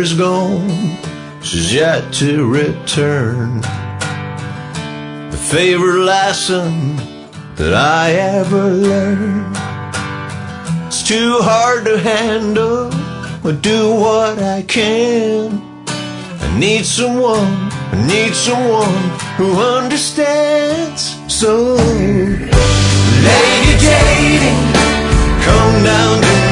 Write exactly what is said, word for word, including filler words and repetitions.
years gone, she's yet to return. The favorite lesson that I ever learned, it's too hard to handle, but do what I can. I need someone, I need someone who understands. So, lady dating, come down to